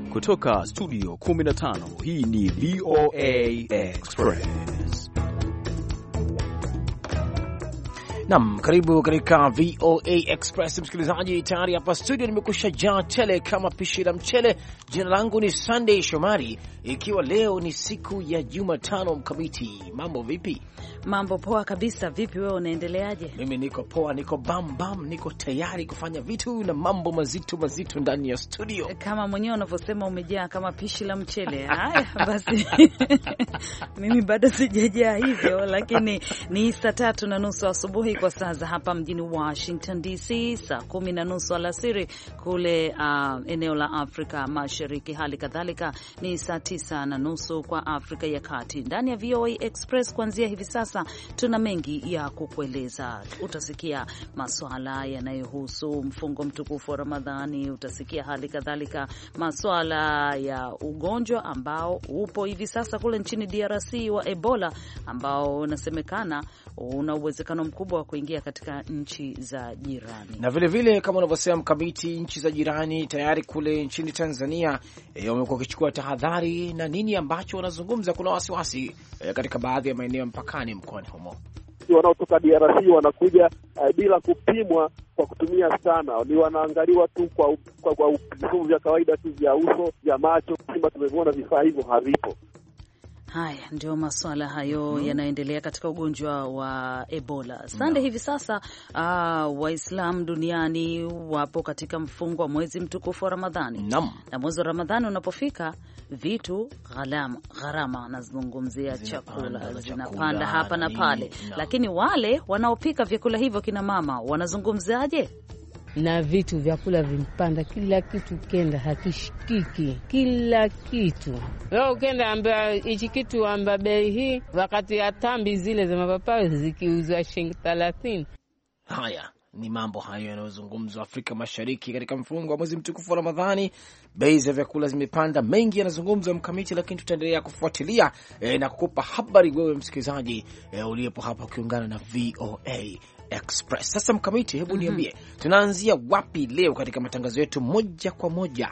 Kutoka studio 15, hii ni VOA Express. Naam, karibu katika VOA Express msikilizaji. Tayari hapa studio nimekusha jaa tele kama pishi la mchele. Jina langu ni Sunday Shomari, ikiwa leo ni siku ya Jumatano. Mkamiti, mambo vipi? Mambo poa kabisa. Vipi wewe, unaendeleaje? Mimi niko poa, niko bam, niko tayari kufanya vitu na mambo mazito ndani ya studio. Kama mwenyewe unavyosema umejaa kama pishi la mchele. Haya basi. Mimi bado sijajaa hivyo, lakini ni saa 3:30 asubuhi kwa saa za hapa mjini Washington DC, saa 10:30 alasiri kule eneo la Afrika Mashariki. Hali kadhalika ni saa 9:30 kwa Afrika ya Kati. Ndani ya VOA Express kuanzia hivi sasa tuna mengi ya kukueleza. Utasikia masuala yanayohusu mfungo mtukufu wa Ramadhani, utasikia hali kadhalika masuala ya ugonjwa ambao upo hivi sasa kule nchini DRC wa Ebola, ambao unasemekana una uwezekano mkubwa wa kuingia katika nchi za jirani. Na vile kama unavyosema Mkamiti, nchi za jirani tayari kule nchini Tanzania wamekuwa wakichukua tahadhari. Na nini ambacho wanazungumza? Kuna wasiwasi katika baadhi ya maeneo mpakani mkoani humo. Wanaotoka DRC wanakuja bila kupimwa kwa kutumia sana, ni wanaangaliwa tu kwa vipimo vya kawaida tu vya uso, vya macho. Kama tumeviona vifaa hivyo havipo. Haya ndio masuala hayo yanaendelea katika ugonjwa wa Ebola. Sande, hivi sasa Waislamu duniani wapo katika mfungo wa mwezi mtukufu wa Ramadhani. Na mwezi wa Ramadhani unapofika, vitu gharama, nazungumzia chakula, zinapanda hapa na pale. Lakini wale wanaopika vyakula hivyo, kina mama, wanazungumzaje? Na vitu vyakula vimpanda, kila kitu kenda hakishikiki, kila kitu. Leo ukenda amba hichi kitu amba bei hii, wakati ya tambi zile za mapapai zikiuzwa shilingi 30. Haya ni mambo hayo yanayozungumzwa Afrika Mashariki katika mfungo wa mwezi mtukufu wa Ramadhani. Bei za vyakula zimepanda, mengi yanazungumzwa Mkamiti, lakini tutaendelea kufuatilia na kukupa habari wewe msikilizaji uliyepo hapa ukiungana na VOA Express. Sasa Mkamiti, hebu niambie, tunaanzia wapi leo katika matangazo yetu moja kwa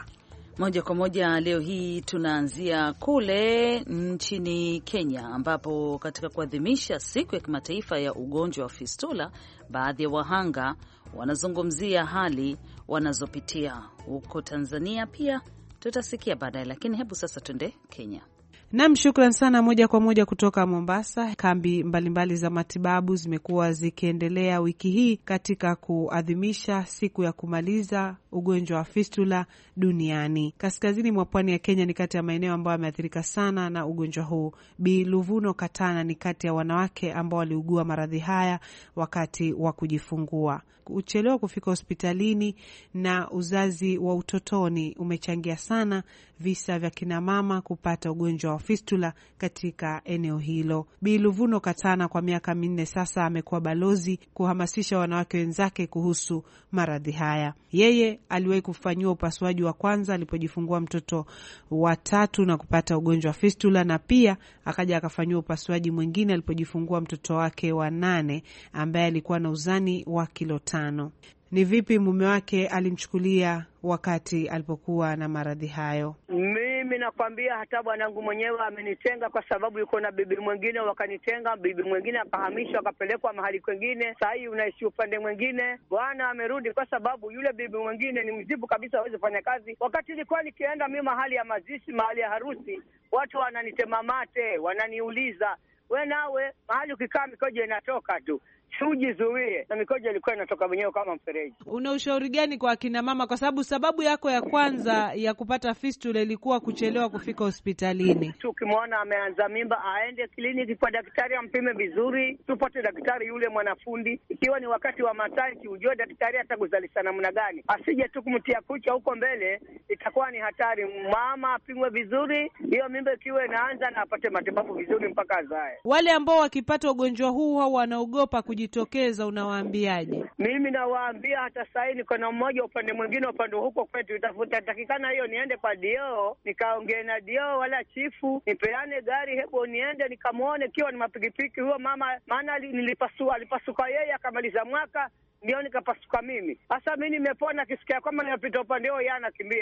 moja? Leo hii tunaanzia kule nchini Kenya, ambapo katika kuadhimisha siku ya kimataifa ya ugonjwa wa fistula, baadhi ya wahanga wanazungumzia hali wanazopitia. Huko Tanzania pia tutasikia baadaye, lakini hebu sasa twende Kenya. Naam, shukran sana. Moja kwa moja kutoka Mombasa. Kambi mbalimbali za matibabu zimekuwa zikiendelea wiki hii katika kuadhimisha siku ya kumaliza ugonjwa wa fistula duniani. Kaskazini mwa pwani ya Kenya ni kati ya maeneo ambayo yameathirika sana na ugonjwa huu. Bi Luvuno Katana ni kati ya wanawake ambao waliugua maradhi haya wakati wa kujifungua. Uchelewa kufika hospitalini na uzazi wa utotoni umechangia sana visa vya kina mama kupata ugonjwa wa fistula katika eneo hilo. Bi Luvuno Katana kwa miaka 4 sasa amekuwa balozi kuhamasisha wanawake wenzake kuhusu maradhi haya. Yeye aliwahi kufanyiwa upasuaji wa kwanza alipojifungua mtoto wa 3 na kupata ugonjwa wa fistula, na pia akaja akafanyiwa upasuaji mwingine alipojifungua mtoto wake wa 8 ambaye alikuwa na uzani wa kilo 5. Ni vipi mume wake alimchukulia wakati alipokuwa na maradhi hayo? Mimi nakwambia hata bwanangu mwenyewe amenitenga kwa sababu yuko na bibi mwingine, wakanitenga. Bibi mwingine akahamishwa akapelekwa mahali kwingine. Sasa hii unaishi upande mwingine. Bwana amerudi kwa sababu yule bibi mwingine ni mzibu kabisa, hawezi kufanya kazi. Wakati nilikuwa nikienda mimi mahali ya mazishi, mahali ya harusi, watu wananitema mate, wananiuliza, "We nawe mahali ukikaa mikojo inatoka tu. Ujizuie." Na mikojo ilikuwa inatoka mwenyewe kama mfereji. Una ushauri gani kwa akina mama, kwa sababu yako ya kwanza ya kupata fistula ilikuwa kuchelewa kufika hospitalini? Ukimwona ameanza mimba, aende kliniki kwa daktari ampime vizuri, tupate daktari yule mwanafundi. Ikiwa ni wakati wa maternity, ujue daktari atakuzalisha namna gani. Asije tu kumtia kucha huko mbele, itakuwa ni hatari. Mama apimwe vizuri, hiyo mimba ikiwa inaanza, na apate matibabu vizuri mpaka azae. Wale ambao wakipata ugonjwa huu au wanaogopa kujitokeza, unawaambiaje? Mimi nawaambia hata sasa niko na mmoja upande mwingine, upande huko kwetu itafuta takikana hiyo niende kwa dio, nikaongee na dio wala chifu, nipeane gari, hebu niende nikamuone kiwa ni mapikipiki huyo mama, maana alipasuka yeye akamaliza mwaka, ndio nikapasuka mimi. Sasa mimi nimepona, kisikia kwamba ninapita upande huo yana kimbia.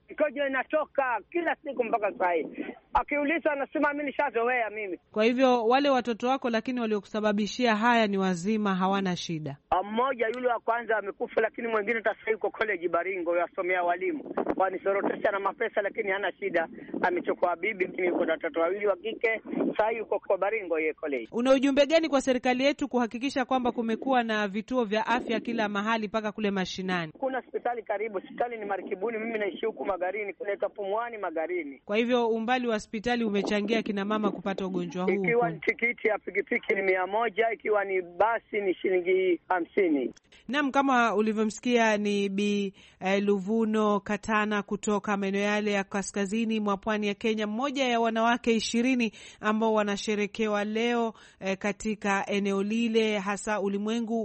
mkojo inatoka kila siku mpaka saa hii. Akiuliza anasema mimi nishazoea mimi. Kwa hivyo wale watoto wako lakini waliokusababishia haya ni wazima, hawana shida? Mmoja yule wa kwanza amekufa, lakini mwingine sasa yuko college Baringo yasomea walimu. Wanisorotesha na mapesa lakini hana shida. Amechukua bibi, mimi niko na watoto wawili wa kike, sasa yuko kwa Baringo yeye college. Una ujumbe gani kwa serikali yetu kuhakikisha kwamba kumekuwa na vituo vya afya kila mahali mpaka kule mashinani? Kuna hospitali karibu, hospitali ni Marikibuni, mimi naishi huku Magarini, kunaitwa Pumwani Magarini. Kwa hivyo umbali wa hospitali umechangia kina mama kupata ugonjwa huu. Ikiwa tikiti ya pikipiki ni 100, ikiwa ni basi ni shilingi 50. Naam, kama ulivyomsikia ni Bi Luvuno Katana kutoka maeneo yale ya kaskazini mwa pwani ya Kenya, mmoja ya wanawake 20 ambao wanasherekewa leo katika eneo lile, hasa ulimwengu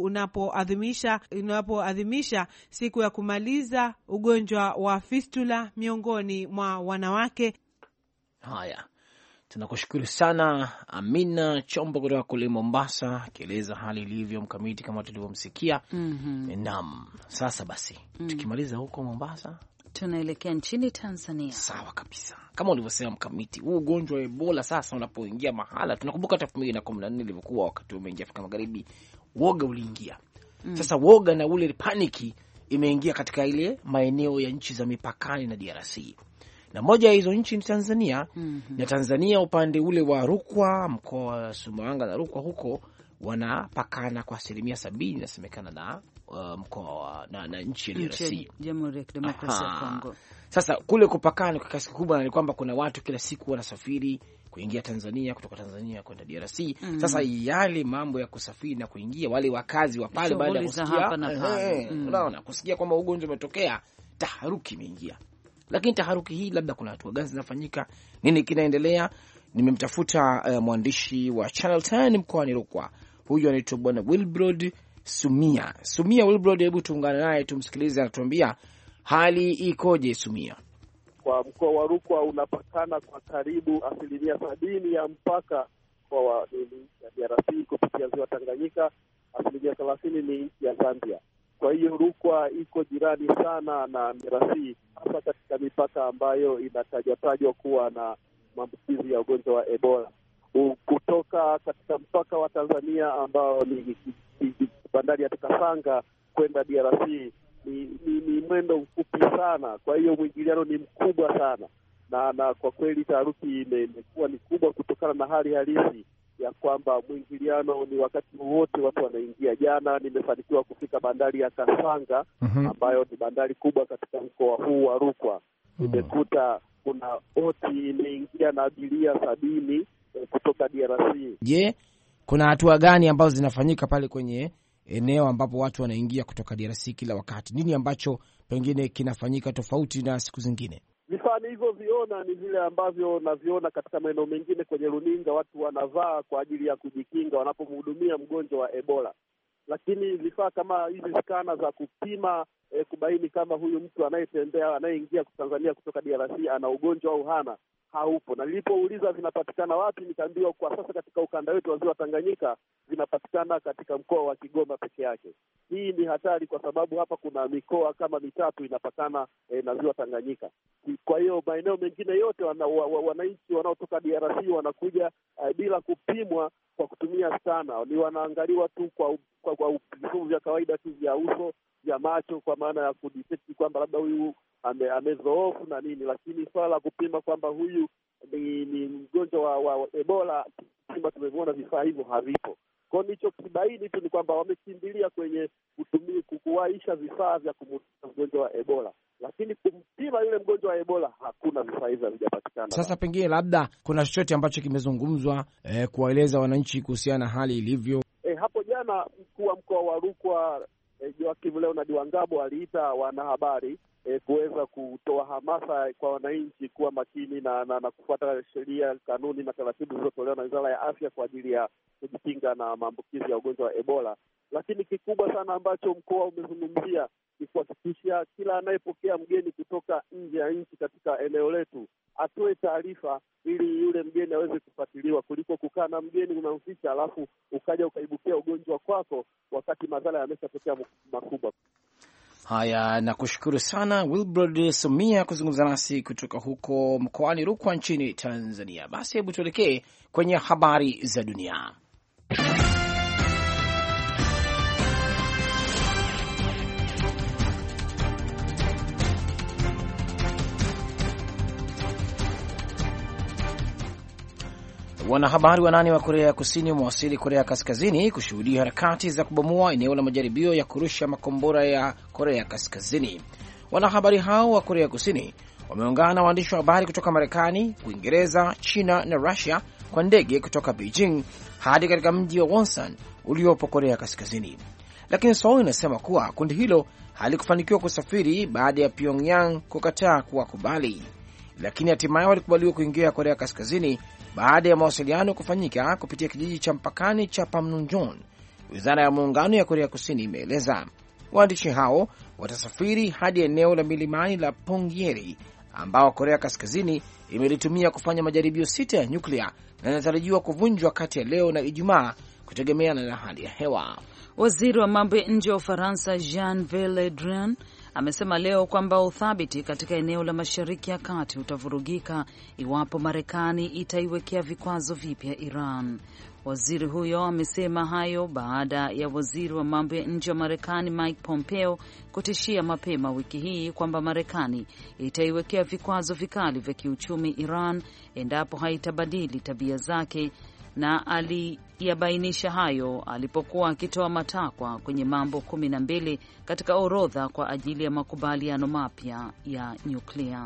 unapoadhimisha siku ya kumaliza ugonjwa wa fistula miongoni mwa wanawake. Haya, tunakushukuru sana Amina Chombo kutoka kule Mombasa, akieleza hali ilivyo mkamiti kama tulivyomsikia. Naam, sasa basi tukimaliza huko Mombasa tunaelekea nchini Tanzania. Sawa kabisa. Kama ulivyosema mkamiti, huu ugonjwa wa Ebola sasa unapoingia mahala, tunakumbuka hata 2014 ilivyokuwa wakati umeingia Afrika Magharibi, woga uliingia. Sasa woga na ule paniki imeingia katika ile maeneo ya nchi za mipakani na DRC. Na moja ya hizo nchi ni Tanzania. Na Tanzania upande ule wa Rukwa, mkoa wa Sumbawanga na Rukwa, huko wanapakana kwa 70% inasemekana na mkoa na nchi ya DRC, Jamhuri ya Kidemokrasia ya Kongo. Sasa kule kupakana kwa kiasi kikubwa ni kwamba kuna watu kila siku wanasafiri kuingia Tanzania, kutoka Tanzania kwenda DRC. Sasa yale mambo ya kusafiri na kuingia, wale wakazi wa pale baada ya kusikia unaona kusikia kwamba ugonjwa umetokea, taharuki imeingia. Lakini taharuki hii labda kuna hatua gani zinafanyika? Nini kinaendelea? Nimemtafuta mwandishi wa Channel 10 mkoani Rukwa. Huyu anaitwa Bwana Wilbrod Sumia. Sumia Wilbrod, hebu tuungane naye tumsikilize, anatuambia hali ikoje. Sumia. Kwa mkoa wa Rukwa unapakana kwa karibu 70% ya mpaka wa DRC kupitia ziwa Tanganyika, 30% ni nchi ya Zambia. Kwa hiyo Rukwa iko jirani sana na DRC, hasa katika mipaka ambayo inatajwa kuwa na maambukizi ya ugonjwa wa Ebola. Kutoka katika mpaka wa Tanzania ambao ni bandari ya Kasanga kwenda DRC ni mwendo mfupi sana. Kwa hiyo mwingiliano ni mkubwa sana, na kwa kweli taharuki imekuwa ni kubwa kutokana na hali halisi ya kwamba mwingiliano ni wakati wote watu wanaingia. Jana nimefanikiwa kufika bandari ya Kasanga ambayo ni bandari kubwa katika mkoa huu wa Rukwa. Nimekuta kuna boti imeingia na abiria 70 kutoka DRC. Je, kuna hatua gani ambazo zinafanyika pale kwenye eneo ambapo watu wanaingia kutoka DRC kila wakati? Nini ambacho pengine kinafanyika tofauti na siku zingine? Vifaa nilivyoviona ni vile ambavyo naviona katika maeneo mengine kwenye runinga, watu wanavaa kwa ajili ya kujikinga wanapomhudumia mgonjwa wa Ebola. Lakini vifaa kama hizi skana za kupima kubaini kama huyu mtu anayeingia Tanzania kutoka DRC ana ugonjwa au hana, haupo. Na nilipouliza vinapatikana wapi, nikaambiwa kwa sasa katika ukanda wetu wa ziwa Tanganyika vinapatikana katika mkoa wa Kigoma peke yake. Hii ni hatari kwa sababu hapa kuna mikoa kama 3 inapakana na ziwa Tanganyika. Kwa hiyo maeneo mengine yote wananchi wanaotoka DRC wanakuja bila kupimwa kwa kutumia skana. Ni wanaangaliwa tu kwa vipimo vya kawaida tu vya uso, vya macho, kwa maana ya kudetect kwamba labda huyu amezoofu na nini, lakini swala la kupima kwamba huyu ni mgonjwa wa Ebola, kama tumeviona vifaa hivyo havipo. Kwa hiyo nicho kibaini tu ni kwamba wamekimbilia kwenye kuwaisha vifaa vya kumtibu mgonjwa wa Ebola, lakini kumpima yule mgonjwa wa Ebola hakuna vifaa hivyo havijapatikana. Sasa pengine labda kuna chochote ambacho kimezungumzwa kuwaeleza wananchi kuhusiana na hali ilivyo? Hapo jana mkuu wa mkoa wa Rukwa Joakim Leonard Wangabo aliita wanahabari kuweza kutoa hamasa kwa wananchi kuwa makini na kufuata sheria, kanuni na taratibu zilizotolewa na Wizara ya Afya kwa ajili ya kujikinga na maambukizi ya ugonjwa wa Ebola. Lakini kikubwa sana ambacho mkoa umezungumzia ni kuhakikisha kila anayepokea mgeni kutoka nje ya nchi katika eneo letu atoe taarifa ili yule mgeni aweze kufuatiliwa, kuliko kukaa na mgeni unamficha alafu ukaja ukaibukia ugonjwa kwako wakati madhara yameshatokea makubwa. Haya, nakushukuru sana Wilbrod Somia kuzungumza nasi kutoka huko mkoani Rukwa nchini Tanzania. Basi hebu tuelekee kwenye habari za dunia. Wanahabari 8 wa Korea ya Kusini wamewasili Korea Kaskazini kushuhudia harakati za kubomoa eneo la majaribio ya kurusha makombora ya Korea Kaskazini. Wanahabari hao wa Korea Kusini wameungana na waandishi wa habari kutoka Marekani, Uingereza, China na Russia kwa ndege kutoka Beijing hadi katika mji wa Wonsan uliopo Korea Kaskazini. Lakini Seoul inasema kuwa kundi hilo halikufanikiwa kusafiri baada ya Pyongyang kukataa kuwakubali. Lakini hatimaye walikubaliwa kuingia Korea Kaskazini baada ya mawasiliano kufanyika kupitia kijiji cha mpakani cha Panmunjom. Wizara ya muungano ya Korea Kusini imeeleza waandishi hao watasafiri hadi eneo la milimani la Pongyeri ambao Korea Kaskazini imelitumia kufanya majaribio 6 ya nyuklia na inatarajiwa kuvunjwa kati ya leo na Ijumaa kutegemeana na hali ya hewa. Waziri wa mambo ya nje wa Ufaransa Jean-Yves Le Drian amesema leo kwamba uthabiti katika eneo la Mashariki ya Kati utavurugika iwapo Marekani itaiwekea vikwazo vipya Iran. Waziri huyo amesema hayo baada ya waziri wa mambo ya nje wa Marekani Mike Pompeo kutishia mapema wiki hii kwamba Marekani itaiwekea vikwazo vikali vya kiuchumi Iran endapo haitabadili tabia zake, na aliyabainisha hayo alipokuwa akitoa matakwa kwenye mambo 12 katika orodha kwa ajili ya makubaliano mapya ya nyuklia.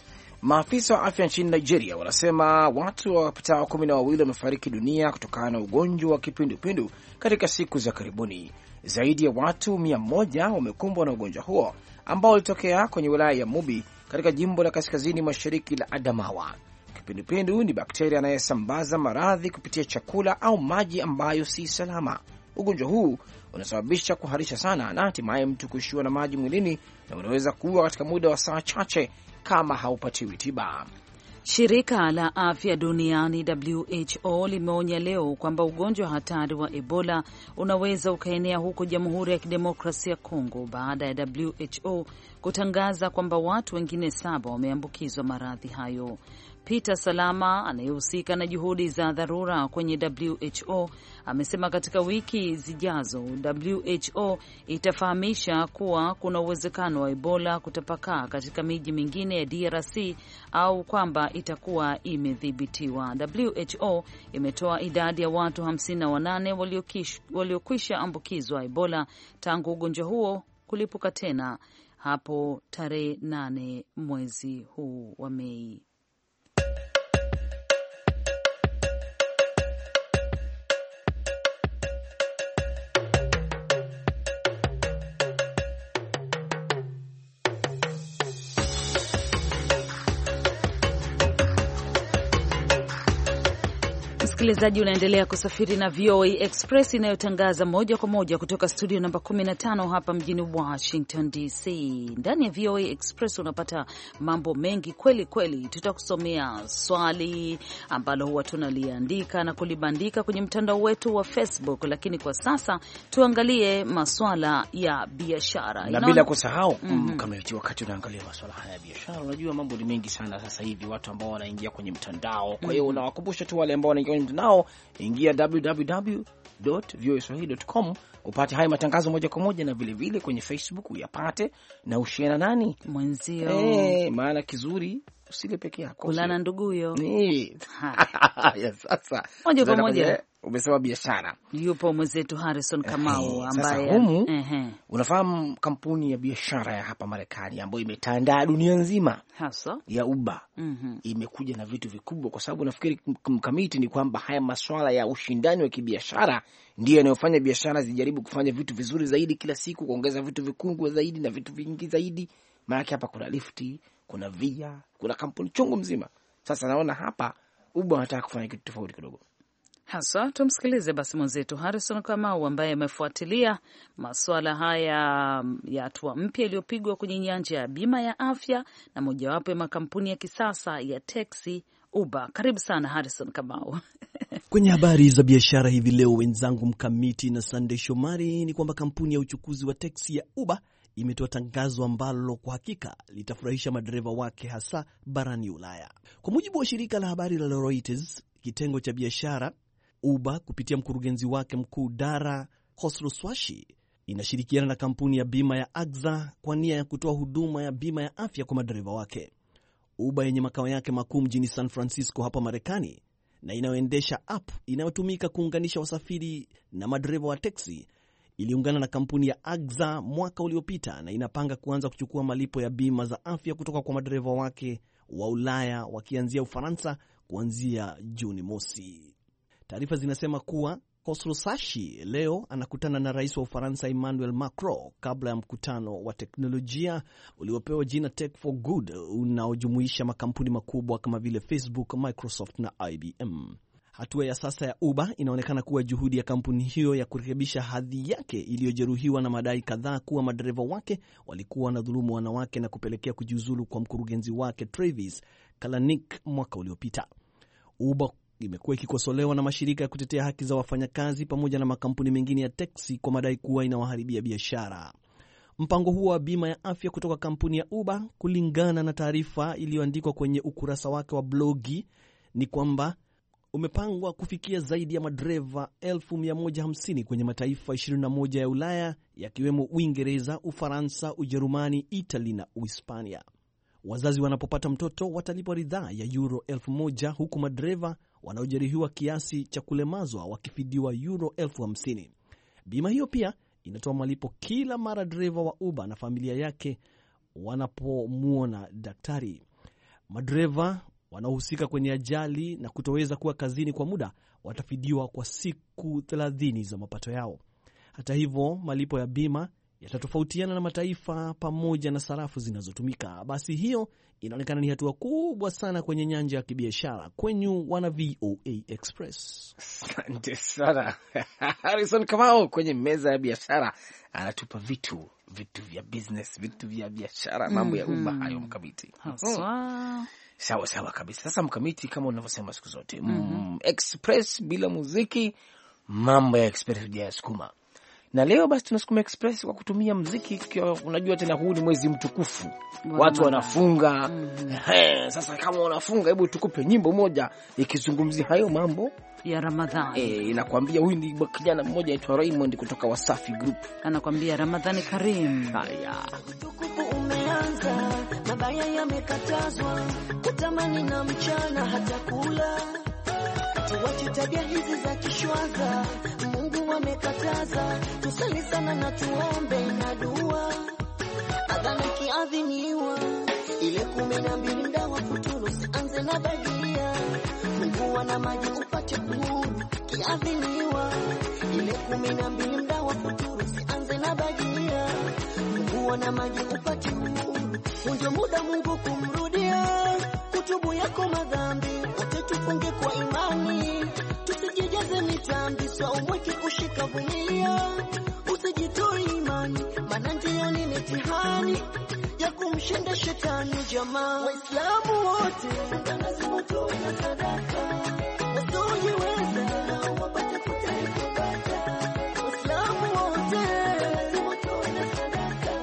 Maafisa wa afya nchini Nigeria wanasema watu wapatao 12 wamefariki dunia kutokana na ugonjwa wa kipindupindu katika siku za karibuni. Zaidi ya watu 100 wamekumbwa na ugonjwa huo ambao ulitokea kwenye wilaya ya Mubi katika jimbo la kaskazini mashariki la Adamawa. Kipindupindu ni bakteria anayesambaza maradhi kupitia chakula au maji ambayo si salama. Ugonjwa huu unasababisha kuharisha sana na hatimaye mtu kuishiwa na maji mwilini na unaweza kuua katika muda wa saa chache kama haupatiwi tiba. Shirika la Afya Duniani WHO limeonya leo kwamba ugonjwa hatari wa Ebola unaweza ukaenea huko Jamhuri ya Kidemokrasia ya Kongo baada ya WHO kutangaza kwamba watu wengine 7 wameambukizwa maradhi hayo. Peter Salama anayehusika na juhudi za dharura kwenye WHO amesema katika wiki zijazo WHO itafahamisha kuwa kuna uwezekano wa Ebola kutapakaa katika miji mingine ya DRC au kwamba itakuwa imedhibitiwa. WHO imetoa idadi ya watu 58 waliokwisha ambukizwa Ebola tangu ugonjwa huo kulipuka tena hapo tarehe 8 mwezi huu wa Mei. Msikilizaji, unaendelea kusafiri na VOA Express inayotangaza moja kwa moja kutoka studio namba 15 hapa mjini Washington DC. Ndani ya VOA Express unapata mambo mengi kweli kweli. Tutakusomea swali ambalo huwa tunaliandika na kulibandika kwenye mtandao wetu wa Facebook, lakini kwa sasa tuangalie masuala ya biashara. Na bila kusahau kama wakati unaangalia masuala haya ya biashara, unajua mambo ni mengi sana sasa hivi, watu ambao wanaingia kwenye mtandao. Kwa hiyo unawakumbusha tu wale ambao wanaingia kwenye mtandao, ingia www.voaswahili.com upate haya matangazo moja kwa moja, na vile vile kwenye Facebook uyapate na ushare na nani mwenzio. Maana kizuri usile peke yako, kulana nduguyo. Sasa moja kwa moja umesema biashara, yupo mwenzetu Harrison Kamau ambaye unafahamu kampuni ya biashara ya hapa Marekani ambayo imetandaa dunia nzima hasa ya Uber. Imekuja na vitu vikubwa, kwa sababu nafikiri mkamiti ni kwamba haya masuala ya ushindani wa kibiashara ndiyo yanayofanya biashara zijaribu kufanya vitu vizuri zaidi kila siku, kuongeza vitu vikubwa zaidi na vitu vingi zaidi. Maana hapa kuna lifti, kuna via, kuna kampuni chungu mzima. Sasa naona hapa Uber anataka kufanya kitu tofauti kidogo. Hasa tumsikilize basi mwenzetu Harrison Kamau ambaye amefuatilia masuala haya ya hatua mpya iliyopigwa kwenye nyanja ya bima ya afya na mojawapo ya makampuni ya kisasa ya teksi Uber. Karibu sana Harrison Kamau. Kwenye habari za biashara hivi leo, wenzangu Mkamiti na Sunday Shomari, ni kwamba kampuni ya uchukuzi wa teksi ya Uber imetoa tangazo ambalo kwa hakika litafurahisha madereva wake hasa barani Ulaya. Kwa mujibu wa shirika la habari la Reuters, kitengo cha biashara Uber kupitia mkurugenzi wake mkuu Dara Khosrowshahi inashirikiana na kampuni ya bima ya AXA kwa nia ya kutoa huduma ya bima ya afya kwa madereva wake. Uber yenye makao yake makuu mjini San Francisco hapa Marekani na inayoendesha app inayotumika kuunganisha wasafiri na madereva wa teksi iliungana na kampuni ya AXA mwaka uliopita na inapanga kuanza kuchukua malipo ya bima za afya kutoka kwa madereva wake wa Ulaya wakianzia Ufaransa kuanzia Juni mosi. Taarifa zinasema kuwa Khosrowshahi leo anakutana na rais wa Ufaransa Emmanuel Macron kabla ya mkutano wa teknolojia uliopewa jina Tech for Good unaojumuisha makampuni makubwa kama vile Facebook, Microsoft na IBM. Hatua ya sasa ya Uber inaonekana kuwa juhudi ya kampuni hiyo ya kurekebisha hadhi yake iliyojeruhiwa na madai kadhaa kuwa madereva wake walikuwa wanadhulumu wanawake na kupelekea kujiuzulu kwa mkurugenzi wake Travis Kalanick mwaka uliopita. Uber imekuwa ikikosolewa na mashirika ya kutetea haki za wafanyakazi pamoja na makampuni mengine ya teksi kwa madai kuwa inawaharibia biashara. Mpango huo wa bima ya afya kutoka kampuni ya Uber, kulingana na taarifa iliyoandikwa kwenye ukurasa wake wa blogi, ni kwamba umepangwa kufikia zaidi ya madereva 150,000 kwenye mataifa 21 ya Ulaya yakiwemo Uingereza, Ufaransa, Ujerumani, Italy na Uhispania. Wazazi wanapopata mtoto watalipwa ridhaa ya euro 1,000 huku madereva wanaojeruhiwa kiasi cha kulemazwa wakifidiwa euro 50,000. Bima hiyo pia inatoa malipo kila mara dereva wa Uber na familia yake wanapomuona daktari. Madereva wanaohusika kwenye ajali na kutoweza kuwa kazini kwa muda watafidiwa kwa siku 30 za mapato yao. Hata hivyo, malipo ya bima yatatofautiana na mataifa pamoja na sarafu zinazotumika. Basi hiyo inaonekana ni hatua kubwa sana kwenye nyanja ya kibiashara. Kwenyu wana VOA Express. Asante sana. Harrison Kamau kwenye meza ya biashara anatupa vitu vya business, vitu vya biashara, mambo ya Uber hayo Mkamiti. Sawa sawa kabisa. Sasa Mkamiti, kama unavyosema siku zote, Express bila muziki, mambo ya Express hujayasukuma. Na leo basi tunasukuma Express kwa kutumia muziki. Unajua tena huu ni mwezi mtukufu, watu wanafunga. Sasa kama wanafunga, hebu tukupe nyimbo moja ikizungumzia hayo mambo ya Ramadhani. Inakwambia, huyu ni kijana mmoja anaitwa Raymond kutoka Wasafi Group, anakwambia Ramadhani Karim. Haya, utukufu umeanza, mabaya yamekatazwa, kutamani na mchana hata kula. Tuwache tabia hizi za kishwaza, Mungu amekataza. Tusali sana na tuombe na dua, adhana kiadhiniwa ile 12 ndawa futuru, sianze na bagia. Mungu ana maji upate kuhuru, kiadhiniwa ile 12 ndawa futuru, sianze na bagia. Mungu ana maji upate kuhuru, ndio muda Mungu kumrudia, kutubu yako madhambi, wote tufunge kwa imani, tusijijaze mitambi, umweke kushika vumilia, usijitoe imani, maana njiani ni mtihani ya kumshinda shetani. Jamaa Waislamu wote lazima tuwe na sadaka, wasiojiweza na wapate kupata. Waislamu wote lazima tuwe na sadaka,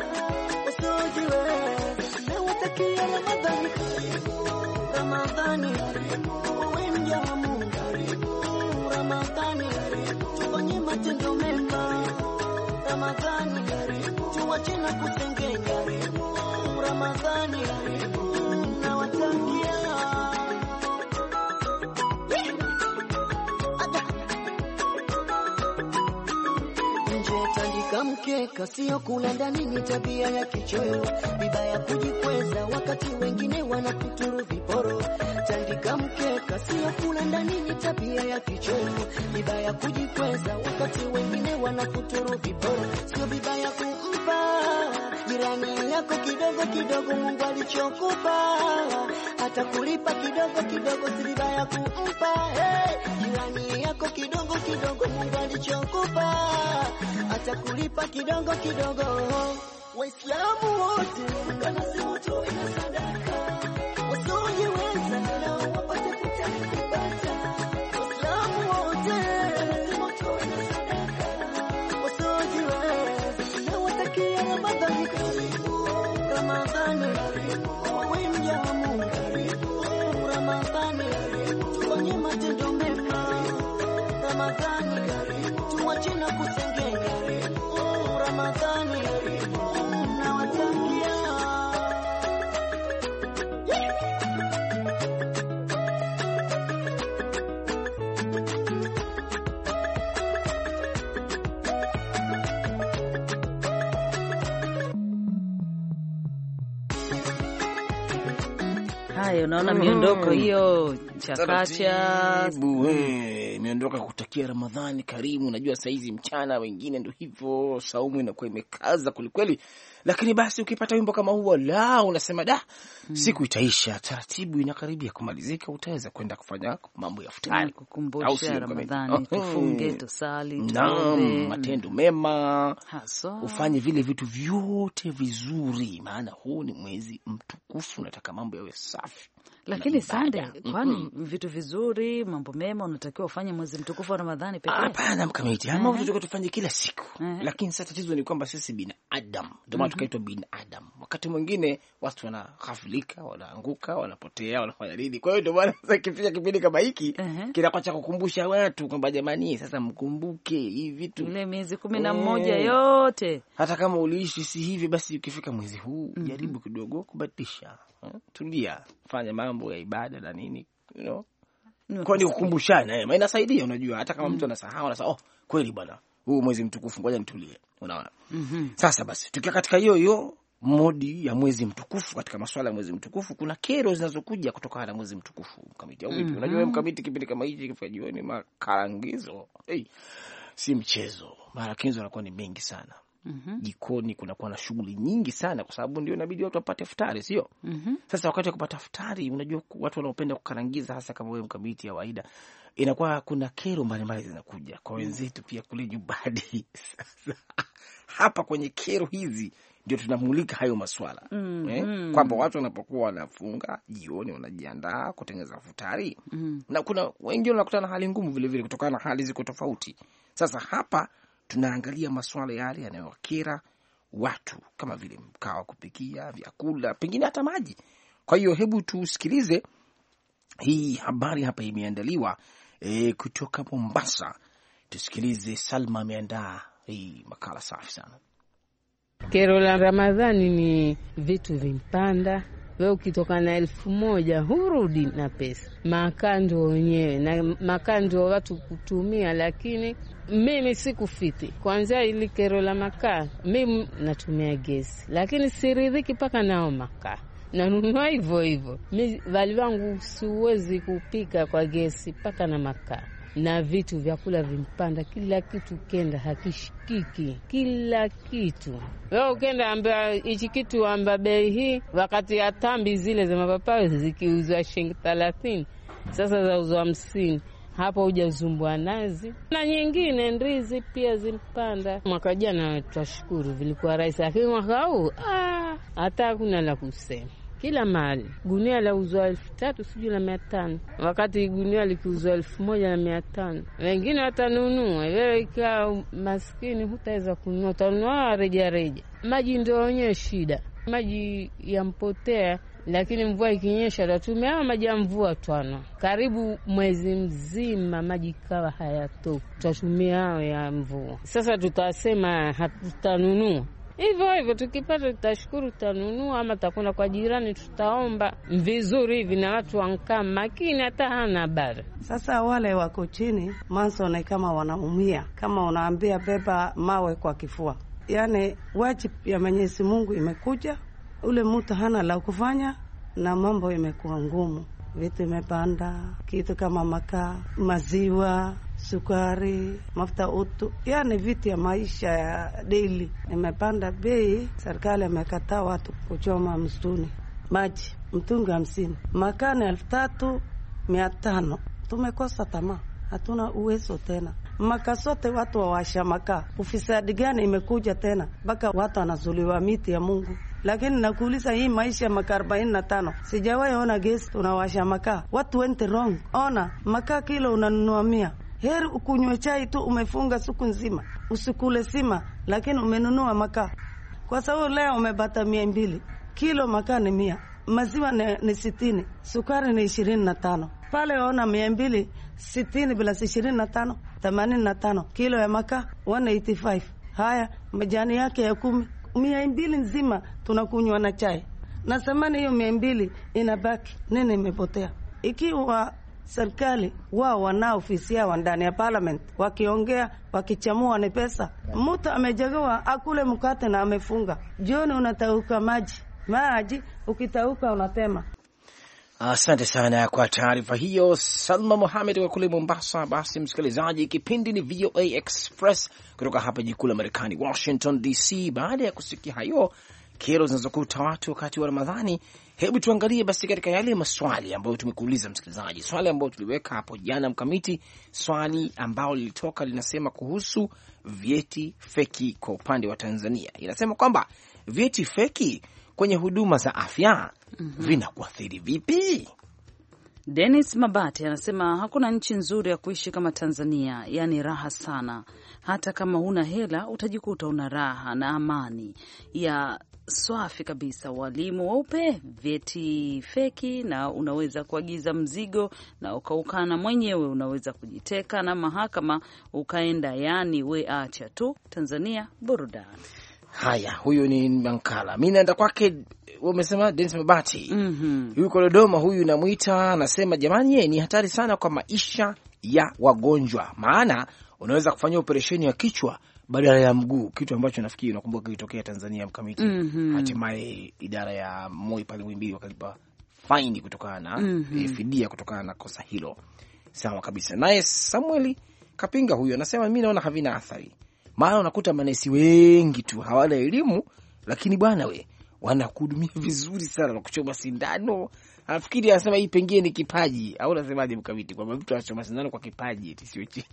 wasiojiweza na watakia Ramadhani karibu, Ramadhani karibu, wewe mja wa Mungu karibu, Ramadhani karibu, tufanye matendo mema, Ramadhani karibu, tuache na kusengenya, karibu, Ramadhani karibu, na watakia nje tandika mkeka, sio kula ndani, ni tabia ya kichoyo, vibaya kujikweza wakati wengine wanakuturu viporo. Tandika mkeka, sio kula ndani, ni tabia ya kichoyo, vibaya kujikweza wakati wengine wanakuturu viporo. Sio vibaya kumpa jirani yako kidogo kidogo Mungu alichokupa, hata kulipa kidogo kidogo, si vibaya kumpa jirani yako kidogo kidogo Mungu alichokupa, hata kulipa kidogo kidogo. Waislamu wote lazima tuwe na sadaka, wasiojiweza na wapate kupata. Waislamu wote lazima tuwe na sadaka, wasiojiweza na watakia Ramadhani karibu, hakuna kusengenya. Ramadhani nawatakia. Hayo unaona miondoko hiyo chakacha imeondoka kutakia Ramadhani karimu. Najua saizi mchana wengine ndio hivyo, saumu inakuwa imekaza kulikweli, lakini basi ukipata wimbo kama huo la unasema siku itaisha taratibu, inakaribia kumalizika, utaweza kwenda kufanya mambo ya futari, kukumbusha Ramadhani, tufunge, tusali, matendo mema haso, ufanye vile vitu vyote vizuri, maana huu ni mwezi mtukufu, unataka mambo yawe safi. Lakini Sande, kwani vitu vizuri, mambo mema unatakiwa ufanye mwezi mtukufu wa Ramadhani pekee? Hapana mkamiti, ama tunataka tufanye kila siku. Lakini sasa tatizo ni kwamba sisi binadamu, ndio maana tukaitwa binadamu. Wakati mwingine watu wanahafilika, wanaanguka, wanapotea, wanafanya nini. Kwa hiyo ndio maana sasa kifika kipindi kama hiki kinakuwa cha kukumbusha watu kwamba jamani, sasa mkumbuke hivi vitu. Ile miezi 11 yote. Hata kama uliishi si hivi, basi ukifika mwezi huu jaribu kidogo kubadilisha. Tulia, fanya mambo ya ibada na nini, kwani kukumbushana maana inasaidia. Unajua hata kama mtu anasahau kweli bwana, huu mwezi mtukufu, ngoja nitulie, unaona. Sasa basi tukiwa katika hiyo modi ya mwezi mtukufu, katika masuala ya mwezi mtukufu, kuna kero zinazokuja kutokana na mwezi mtukufu mkamiti au vipi? Unajua mkamiti, kipindi kama hichi kifika jioni, makarangizo si mchezo, marakinzo yanakuwa ni mengi sana. Jikoni kunakuwa na shughuli nyingi sana, kwa sababu ndio inabidi watu wapate futari, sio? Sasa wakati wa kupata futari, unajua watu wanaopenda kukarangiza, hasa kama wewe mkamiti ya Waida, inakuwa kuna kero mbalimbali zinakuja kwa wenzetu pia kule nyumbani. Sasa hapa kwenye kero hizi ndio tunamulika hayo maswala kwamba watu wanapokuwa wanafunga jioni, wanajiandaa kutengeneza futari, na kuna wengine wanakutana na hali ngumu vile vile, kutokana na hali ziko tofauti. Sasa hapa tunaangalia masuala yale yanayowakera watu, kama vile mkaa wa kupikia, vyakula, pengine hata maji. Kwa hiyo hebu tusikilize hii habari hapa, imeandaliwa kutoka Mombasa. Tusikilize, Salma ameandaa hii makala safi sana. Kero la Ramadhani ni vitu vimpanda. Wewe ukitoka na 1000 hurudi na pesa. Makando wenyewe na makando watu kutumia, lakini mimi sikufiti. Kwanza ili kero la makaa, mimi natumia gesi, lakini siridhiki paka nao makaa. Nanunua hivyo. Mimi wali wangu siwezi kupika kwa gesi paka na makaa. Na vitu vyakula vimpanda, kila kitu kenda hakishikiki, kila kitu. Wewe ukenda amba hichi kitu amba bei hii, wakati ya tambi zile za mapapai zikiuzwa shilingi 30, sasa zauzwa 50. Hapo hujazumbua nazi na nyingine ndizi pia zimpanda. Mwaka jana tutashukuru vilikuwa rahisi, lakini mwaka huu hata hakuna la kusema. Kila mahali gunia la uzwa 3,000 sijui na 500, wakati gunia likiuzwa 1,500. Wengine watanunua, wewe ikiwa maskini hutaweza kununua, utanunua reja. Maji ndio wenyewe shida, maji yampotea, lakini mvua ikinyesha tatumia maji ya mvua twana. Karibu mwezi mzima maji kawa hayatoki, tutatumia ya mvua. Sasa tutasema hatutanunua. Hivyo tukipata tutashukuru, tutanunua, ama takwenda kwa jirani tutaomba vizuri hivi, na watu wankaa makini, hata hana habari. Sasa wale wako chini manso ni kama wanaumia, kama unaambia beba mawe kwa kifua. Yani wajibu ya Mwenyezi Mungu imekuja, ule mtu hana la kufanya na mambo imekuwa ngumu. Vitu imepanda, kitu kama makaa, maziwa, sukari, mafuta utu, yani vitu ya maisha ya daily imepanda bei. Serikali imekataa watu kuchoma msituni. Maji mtungi 50, makaa 3,500. Tumekosa tamaa, hatuna uwezo tena. Makaa sote watu wawasha makaa. Ufisadi gani imekuja tena mpaka watu wanazuliwa miti ya Mungu? Lakini nakuuliza, hii maisha ya makaa 45 sijawahi ona gesi tunawasha makaa. Watu went wrong. Ona makaa kilo unanunua 100. Heri ukunywe chai tu, umefunga siku nzima, usikule sima, lakini umenunua makaa. Kwa sababu leo umebata 200, kilo makaa ni 100. maziwa ni 60, sukari ni 25. Pale ona 260 bila 25, 85. Kilo ya makaa 185. Haya, majani yake ya 10, 200 nzima tunakunywa na chai. Na samani hiyo 200 inabaki nini? Imepotea. Ikiwa serikali wao wana ofisi yao ndani ya parliament, wakiongea wakichamua ni pesa. Mtu amejegewa akule mkate na amefunga. Jioni unatauka maji ukitauka unatema. Asante sana kwa taarifa hiyo, Salma Mohamed wa kule Mombasa. Basi msikilizaji, kipindi ni VOA Express kutoka hapa jiji kuu la Marekani, Washington DC. Baada ya kusikia hayo kero zinazokuta watu wakati wa Ramadhani, hebu tuangalie basi katika yale maswali ambayo tumekuuliza msikilizaji. Swali ambayo tuliweka hapo jana Mkamiti, swali ambalo lilitoka linasema kuhusu vyeti feki kwa upande wa Tanzania. Inasema kwamba vyeti feki kwenye huduma za afya vinakuathiri vipi? Dennis Mabati anasema hakuna nchi nzuri ya kuishi kama Tanzania, yani raha sana. Hata kama huna hela utajikuta una raha na amani ya swafi kabisa. Walimu waupe vyeti feki na unaweza kuagiza mzigo na ukaukana mwenyewe, unaweza kujiteka na mahakama ukaenda, yani we acha tu. Tanzania burudani. Haya, huyu ni Mankala. Mimi naenda kwake, wamesema Dennis Mabati. Yuko Dodoma, huyu namuita, anasema jamani, ni hatari sana kwa maisha ya wagonjwa, maana unaweza kufanya operesheni ya kichwa badala ya mguu, kitu ambacho nafikiri unakumbuka kilitokea Tanzania Mkamiti. Hatimaye idara ya Moi pale Muhimbili wakalipa faini kutokana na fidia kutokana na kosa hilo. Sawa kabisa. Naye Samuel Kapinga huyu anasema mimi naona havina athari, maana unakuta manesi wengi tu hawana elimu, lakini bwana we wanakuhudumia vizuri sana na kuchoma sindano. Nafikiri anasema hii pengine ni kipaji, au unasemaje Mkamiti, kwamba mtu anachoma sindano kwa kipaji eti sio chini?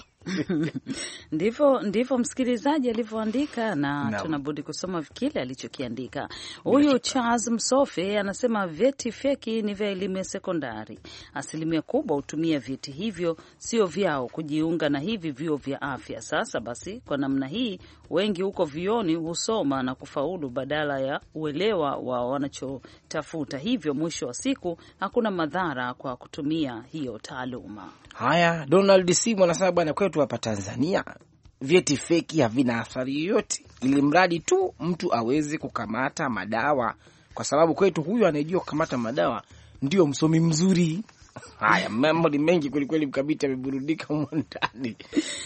Ndivyo msikilizaji alivyoandika, na tunabudi kusoma kile alichokiandika. Huyu Charles Msofe anasema vyeti feki ni vya elimu ya sekondari. Asilimia kubwa hutumia vyeti hivyo sio vyao kujiunga na hivi vyuo vya afya. Sasa basi, kwa namna hii wengi huko vioni husoma na kufaulu badala ya uelewa wa wanachotafuta. Hivyo mwisho wa siku hakuna madhara kwa kutumia hiyo taaluma. Haya, Donald Simu anasema bwana, kwetu hapa Tanzania vyeti feki havina athari yoyote, ili mradi tu mtu aweze kukamata madawa, kwa sababu kwetu huyu anayejua kukamata madawa ndio msomi mzuri. Haya, mambo ni mengi kweli Mkabiti ameburudika huko ndani.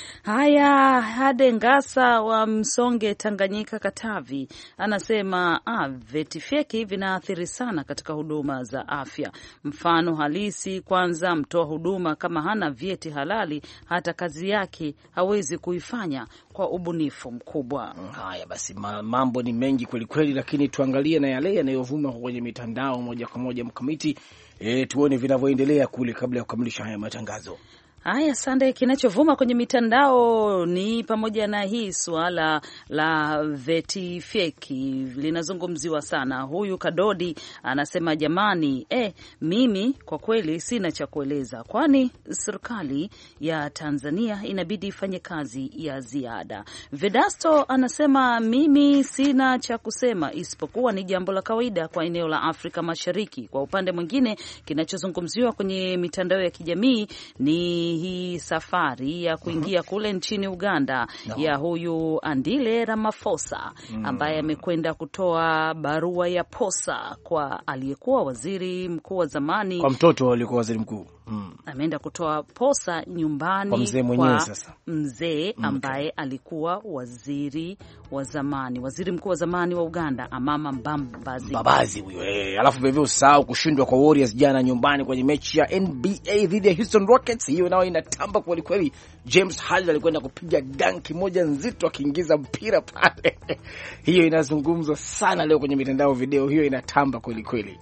Haya, Hade Ngasa wa Msonge, Tanganyika, Katavi anasema vyeti feki vinaathiri sana katika huduma za afya. Mfano halisi, kwanza mtoa huduma kama hana vyeti halali, hata kazi yake hawezi kuifanya kwa ubunifu mkubwa. Haya basi, mambo ni mengi kweli, lakini tuangalie na yale yanayovuma kwenye mitandao moja kwa moja Mkamiti. Tuone vinavyoendelea kule kabla ya kukamilisha haya matangazo. Haya, Sunday, kinachovuma kwenye mitandao ni pamoja na hii suala la veti feki linazungumziwa sana. Huyu Kadodi anasema jamani, mimi kwa kweli sina cha kueleza, kwani serikali ya Tanzania inabidi ifanye kazi ya ziada. Vedasto anasema mimi sina cha kusema isipokuwa ni jambo la kawaida kwa eneo la Afrika Mashariki. Kwa upande mwingine, kinachozungumziwa kwenye mitandao ya kijamii ni hii safari ya kuingia kule nchini Uganda ya huyu Andile Ramaphosa ambaye amekwenda kutoa barua ya posa kwa aliyekuwa waziri mkuu wa zamani, kwa mtoto aliyekuwa waziri mkuu. Ameenda kutoa posa nyumbani kwa mzee mwenyewe, sasa mzee ambaye alikuwa waziri wa zamani, waziri mkuu wa zamani wa Uganda, Amama Mbabazi huyo. Alafu vivyo usahau kushindwa kwa Warriors jana nyumbani kwenye mechi ya NBA dhidi ya Houston Rockets. Hiyo nao inatamba kweli. James Harden alikwenda kupiga danki moja nzito akiingiza mpira pale. Hiyo inazungumzwa sana leo kwenye mitandao, video hiyo inatamba kweli.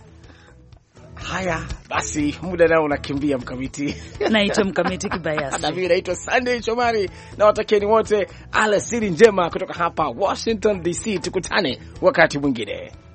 Haya basi, muda nao unakimbia Mkamiti. Naitwa Mkamiti Kibayasi. Na mimi naitwa Sunday Shomari, na watakieni wote alasiri njema kutoka hapa Washington DC. Tukutane wakati mwingine.